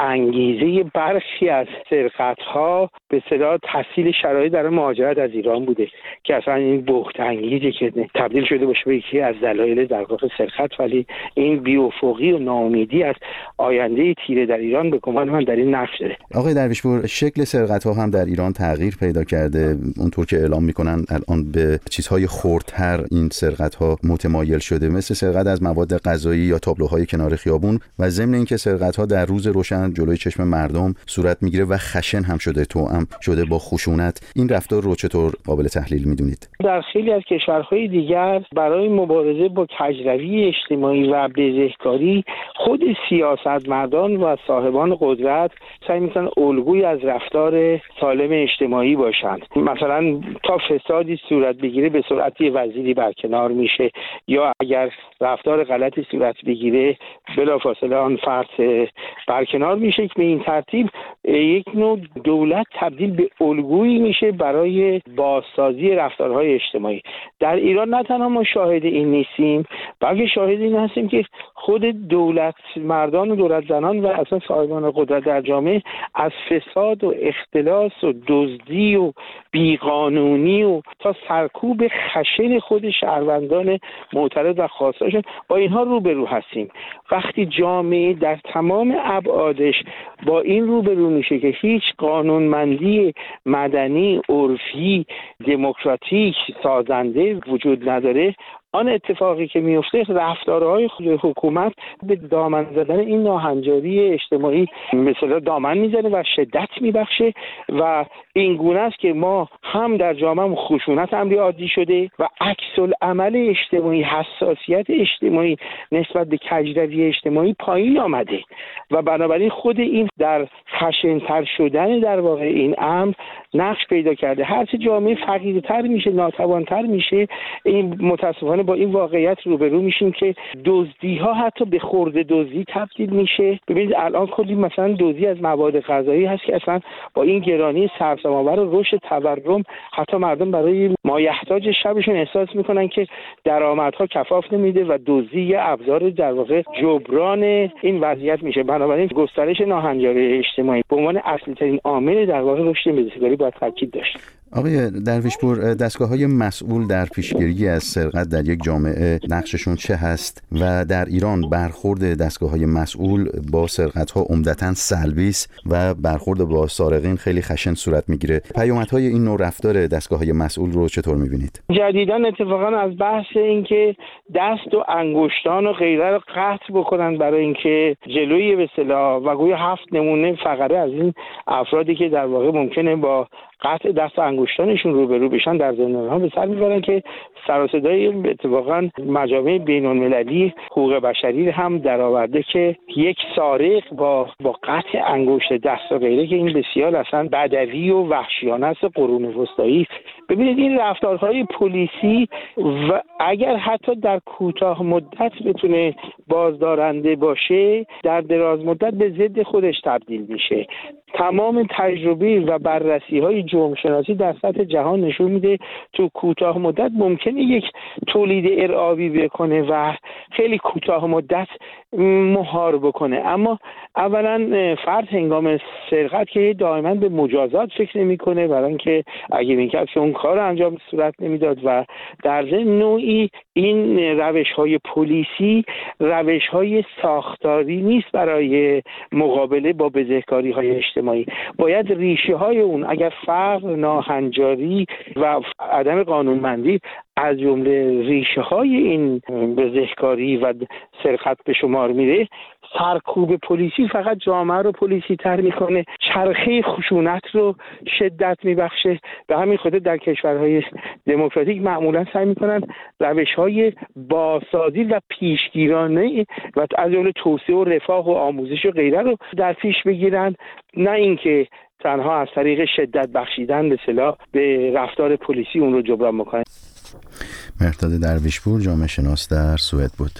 انگیزه برخی از سرقت‌ها به اصطلاح تحصیل شرایط در مهاجرت از ایران بوده که اصلا این بهت انگیزی که تبدیل شده باشه به یکی از دلایل در واقع سرقت، ولی این بی‌افقی و ناامیدی از آینده تیره در ایران به گمان من در این نقش داره. آقای درویشپور، شکل سرقت‌ها هم در ایران تغییر پیدا کرده. اونطور که اعلام می‌کنن الان به چیزهای خردتر این سرقت‌ها متمایل شده، مثل سرقت از مواد غذایی یا تابلوهای کنار خیابون، و ضمن اینکه سرقت‌ها در روز روشن جلوی چشم مردم صورت میگیره و خشن هم شده، توأم شده با خشونت. این رفتار رو چطور قابل تحلیل میدونید؟ در خیلی از کشورهای دیگر برای مبارزه با کجروی اجتماعی و بزهکاری خود سیاستمداران و صاحبان قدرت سعی میکنن الگویی از رفتار سالم اجتماعی باشند. مثلا تا فسادی صورت بگیره به سرعت وزیری برکنار میشه، یا اگر رفتار غلطی صورت بگیره بلافاصله آن فرد برکنار میشه، که به این ترتیب یک نوع دولت تبدیل به الگویی میشه برای بازسازی رفتارهای اجتماعی. در ایران نه تنها ما شاهد این نیستیم، بلکه شاهد این هستیم که خود دولت مردان و دولت زنان و اصلا صاحبان قدرت در جامعه از فساد و اختلاس و دزدی و بیقانونی و تا سرکوب خشن خود شهروندان معترض و خواستاشون با اینها روبرو هستیم. وقتی جامعه در تمام ابعادش با این روبرو میشه که هیچ قانونمندی مدنی، عرفی، دموکراتیک، سازنده وجود نداره، آن اتفاقی که میفته رفتارهای حکومت به دامن زدن این ناهنجاری اجتماعی مثلا دامن میزنه و شدت میبخشه و این گونه است که ما هم در جامعه خشونت امری عادی شده و عکس العمل اجتماعی، حساسیت اجتماعی نسبت به کجروی اجتماعی پایین آمده و بنابراین خود این در خشن‌تر شدن در واقع این امر نقش پیدا کرده. هرچه جامعه فقیرتر میشه، ناتوانتر میشه، این متاسفانه با این واقعیت روبرو میشیم که دزدی ها حتی به خرده دزدی تبدیل میشه. ببینید الان کلی مثلا دزدی از مواد غذایی هست که اصلا با این گرانی سرسام‌آور و رشد تورم حتی مردم برای مایحتاج شبشون احساس میکنن که درآمدها کفاف نمیده و دزدی یه ابزار در واقع جبران این وضعیت میشه. بنابراین گسترش ناهنجاری اجتماعی به عنوان اصلی ترین عامل در واقع رشد بزهکاری باید تاکید داشت. آقای درویشپور، دستگاه‌های مسئول در پیشگیری از سرقت در یک جامعه نقششون چه هست و در ایران برخورد دستگاه‌های مسئول با سرقت‌ها عمدتاً سلبی است و برخورد با سارقین خیلی خشن صورت می‌گیره. پیامدهای این نوع رفتار دستگاه‌های مسئول رو چطور می‌بینید؟ جدیداً اتفاقاً از بحث اینکه دست و انگشتان و غیره رو قطع بکنن برای اینکه جلوی به اصطلاح و گویا هفت نمونه فقره از این افرادی که در واقع ممکنه با قطع دست و انگشتانشون روبرو بشن در زندان‌ها به سر میبرن که سر و صدای اتفاقا مجامع بین‌المللی حقوق بشری هم درآورده که یک سارق با با قطع انگشت دست و غیره که این بسیار اصلا بدوی و وحشیانه است قرون وسطایی. ببینید این رفتارهای پلیسی و اگر حتی در کوتاه مدت بتونه بازدارنده باشه، در دراز مدت به ضد خودش تبدیل میشه. تمام تجربه و بررسی های جرم شناسی در سطح جهان نشون میده تو کوتاه مدت ممکنه یک تولید ارعابی بکنه و خیلی کوتاه مدت مهار بکنه، اما اولا فرد هنگام سرقت که دائما به مجازات فکر نمیکنه برای اینکه اگه میکرد که اون کار انجام صورت نمیداد و در ضمن نوعی این روش های پلیسی روش های ساختاری نیست برای مقابله با بزهکاری های اجتماعی. باید ریشه های اون اگر فقر، ناهنجاری و عدم قانونمندی از جمله ریشه های این بزهکاری و سرقت به شمار میره، سرکوب پلیسی فقط جامعه رو پلیسی تر میکنه، چرخه خشونت رو شدت میبخشه. به همین خاطر در کشورهای دموکراتیک معمولا سعی میکنن روش‌های بازسازی و پیشگیرانه و از جمله توسعه و رفاه و آموزش و غیره رو در پیش بگیرن، نه اینکه تنها از طریق شدت بخشیدن به اصطلاح به رفتار پلیسی اون رو جبران بکنن. مهرداد درویشپور، جامعه شناس در سوئد بود.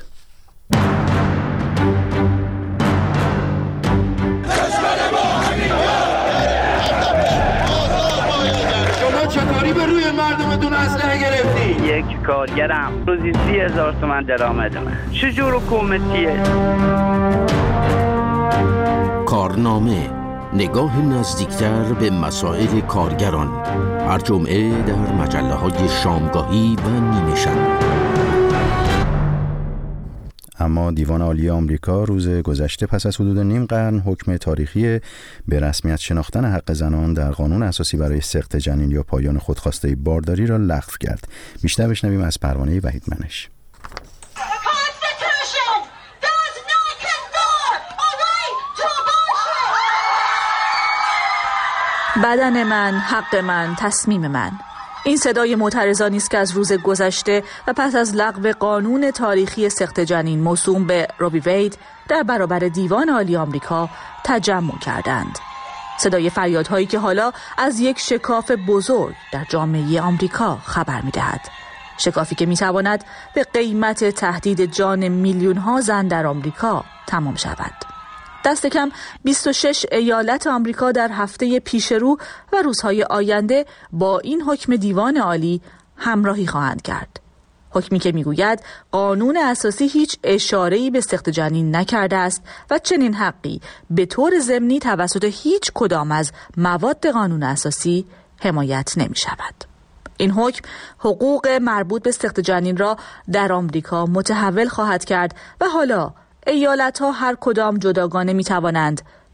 چطوری به روی مردمتون اسلحه گرفتی؟ یک کارگرم روزی سی هزار تومن درآمد من. چجور حکومتیه؟ کارنامه، نگاه نزدیکتر به مسائل کارگران، هر جمعه در مجله های شامگاهی و نیمه شب. اما دیوان عالی آمریکا روز گذشته پس از حدود نیم قرن حکم تاریخی به رسمیت شناختن حق زنان در قانون اساسی برای سقط جنین یا پایان خودخواسته بارداری را لغو کرد. بیشتر بشنویم از پروانه وحید منش. بدن من، حق من، تصمیم من. این صدای معترضانی است که از روز گذشته و پس از لغو قانون تاریخی سقط جنین موسوم به روی وید در برابر دیوان عالی آمریکا تجمع کردند. صدای فریادهایی که حالا از یک شکاف بزرگ در جامعه آمریکا خبر می‌دهد. شکافی که می‌تواند به قیمت تهدید جان میلیون‌ها زن در آمریکا تمام شود. دست کم بیست و شش ایالت آمریکا در هفته پیشرو و روزهای آینده با این حکم دیوان عالی همراهی خواهند کرد. حکمی که میگوید قانون اساسی هیچ اشاره‌ای به سقط جنین نکرده است و چنین حقی به طور ضمنی توسط هیچ کدام از مواد قانون اساسی حمایت نمی شود. این حکم حقوق مربوط به سقط جنین را در آمریکا متحول خواهد کرد و حالا ایالت‌ها هر کدام جداگانه می‌توانند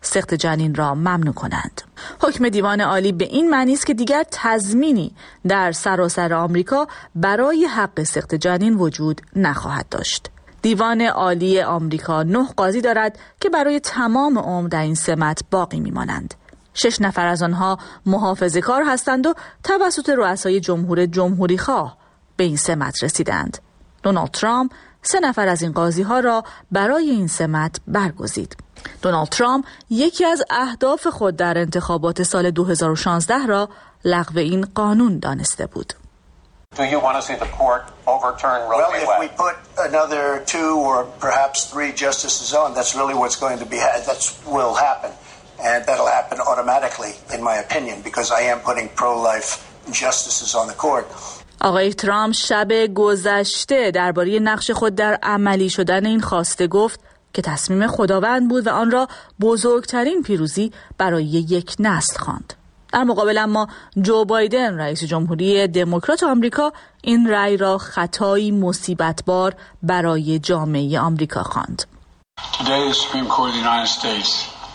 سخت جنین را ممنوع کنند. حکم دیوان عالی به این معنی است که دیگر تضمینی در سراسر آمریکا برای حق سخت جنین وجود نخواهد داشت. دیوان عالی آمریکا نه قاضی دارد که برای تمام عمر در این سمت باقی میمانند. شش نفر از آنها محافظه‌کار هستند و توسط رؤسای جمهور جمهوری خواه به این سمت رسیدند. دونالد ترامپ سه نفر از این قاضی ها را برای این سمت برگزید. دونالد ترامپ یکی از اهداف خود در انتخابات سال دو هزار و شانزده را لغو این قانون دانسته بود. Do you want to see the court overturn Roe v. Wade? Well, if we put another two or perhaps three justices on, that's really what's going to be that's will happen. And that'll happen automatically in my opinion because I am putting pro-life justices on the court. آقای ترامپ شب گذشته درباره نقش خود در عملی شدن این خواسته گفت که تصمیم خداوند بود و آن را بزرگترین پیروزی برای یک نسل خواند. در مقابل اما جو بایدن رئیس جمهوری دموکرات آمریکا این رأی را خطایی مصیبت‌بار برای جامعه آمریکا خواند. Today the Supreme Court of the United States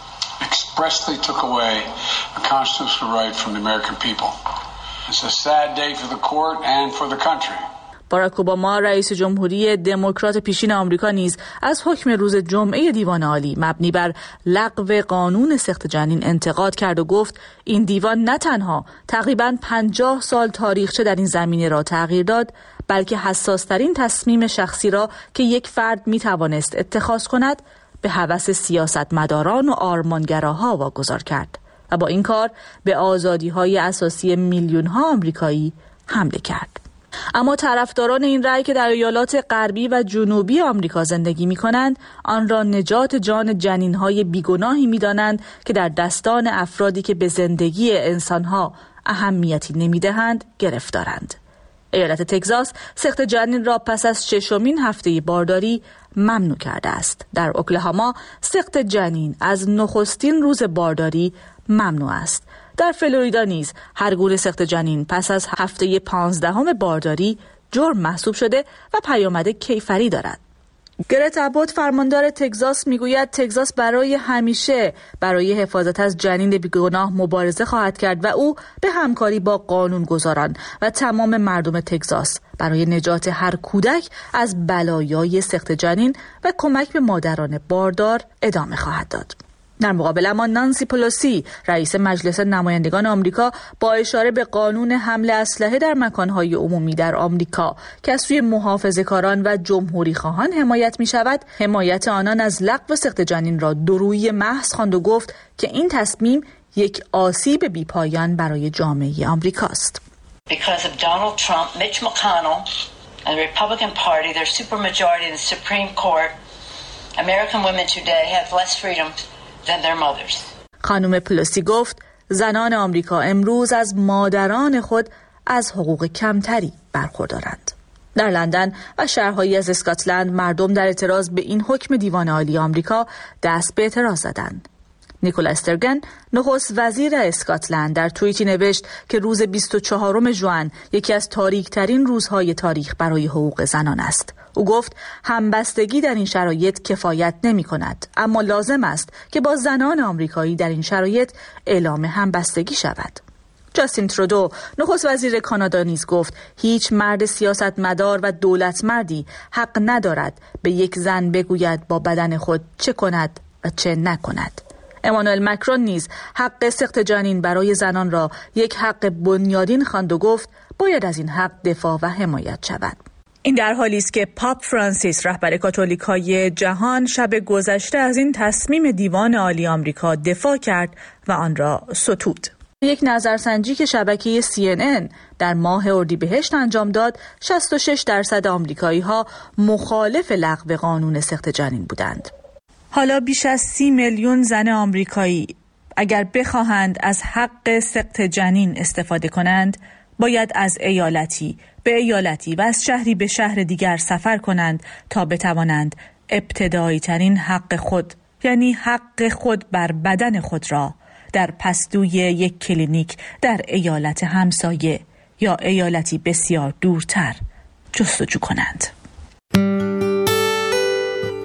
expressly took away a constitutional right from the American people. It's a sad day for the court and for the country. باراک اوباما رئیس جمهوری دموکرات پیشین آمریکا نیز از حکم روز جمعه دیوان عالی مبنی بر لغو قانون سخت جنین انتقاد کرد و گفت این دیوان نه تنها تقریباً پنجاه سال تاریخچه در این زمینه را تغییر داد، بلکه حساس‌ترین تصمیم شخصی را که یک فرد می‌توانست اتخاذ کند به هوس سیاستمداران و آرمانگراها واگذار کرد و با این کار به آزادی‌های اساسی میلیون‌ها آمریکایی حمله کرد. اما طرفداران این رأی که در ایالات غربی و جنوبی آمریکا زندگی می‌کنند آن را نجات جان جنین‌های بیگناهی می‌دانند که در دستان افرادی که به زندگی انسان‌ها اهمیتی نمی‌دهند گرفتارند. ایالت تگزاس سخت جنین را پس از ششمین هفته بارداری ممنوع کرده است. در اوکلاهاما سخت جنین از نخستین روز بارداری ممنوع است. در فلوریدا نیز هر گونه سخت جنین پس از هفته پانزدهم بارداری جرم محسوب شده و پیامد کیفری دارد. گرت ابوت فرماندار تگزاس میگوید تگزاس برای همیشه برای حفاظت از جنین بیگناه مبارزه خواهد کرد و او به همکاری با قانونگذاران و تمام مردم تگزاس برای نجات هر کودک از بلایای سخت جنین و کمک به مادران باردار ادامه خواهد داد. در مقابل اما نانسی پلوسی رئیس مجلس نمایندگان آمریکا با اشاره به قانون حمل اسلحه در مکانهای عمومی در آمریکا که از سوی محافظه‌کاران و جمهوری خواهان حمایت می شود، حمایت آنان از لغو سخت جنین را دورویی محض خواند و گفت که این تصمیم یک آسیب بی‌پایان برای جامعه آمریکاست. Because of Donald Trump, Mitch McConnell and the Republican Party, their supermajority in the Supreme Court, American women today have less freedom than their mothers. خانم پلوسی گفت زنان آمریکا امروز از مادران خود از حقوق کمتری برخوردارند. در لندن و شهرهایی از اسکاتلند مردم در اعتراض به این حکم دیوان عالی آمریکا دست به اعتراض زدند. نیکولا استرگن نخست وزیر اسکاتلند در توییتی نوشت که روز بیست و چهارم ژوئن یکی از تاریک‌ترین روزهای تاریخ برای حقوق زنان است. او گفت همبستگی در این شرایط کفایت نمی کند، اما لازم است که با زنان آمریکایی در این شرایط اعلام همبستگی شود. جاستین ترودو نخست وزیر کانادا نیز گفت هیچ مرد سیاستمدار و دولت مردی حق ندارد به یک زن بگوید با بدن خود چه کند و چه نکند. امانوئل مکرون نیز حق سخت جنین برای زنان را یک حق بنیادین خواند و گفت باید از این حق دفاع و حمایت شود. این در حالی است که پاپ فرانسیس رهبر کاتولیکای جهان شب گذشته از این تصمیم دیوان عالی آمریکا دفاع کرد و آن را ستود. یک نظرسنجی که شبکه سی ان ان در ماه اردیبهشت انجام داد، شصت و شش درصد آمریکایی‌ها مخالف لغو قانون سخت جنین بودند. حالا بیش از سی میلیون زن آمریکایی اگر بخواهند از حق سقط جنین استفاده کنند، باید از ایالتی به ایالتی و از شهری به شهر دیگر سفر کنند تا بتوانند ابتدایی ترین حق خود، یعنی حق خود بر بدن خود را در پستوی یک کلینیک در ایالت همسایه یا ایالتی بسیار دورتر جستجو کنند.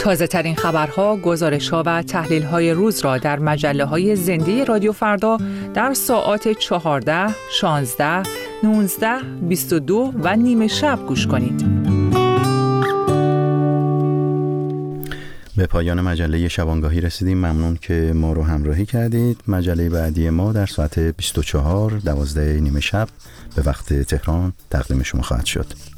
تازه ترین خبرها، گزارش‌ها و تحلیل‌های روز را در مجله‌های زنده رادیو فردا در ساعات چهارده، شانزده، نوزده، بیست و دو و نیمه شب گوش کنید. به پایان مجله شبانگاهی رسیدیم. ممنون که ما رو همراهی کردید. مجله بعدی ما در ساعت بیست و چهار، دوازده نیمه شب به وقت تهران تقدیم شما خواهد شد.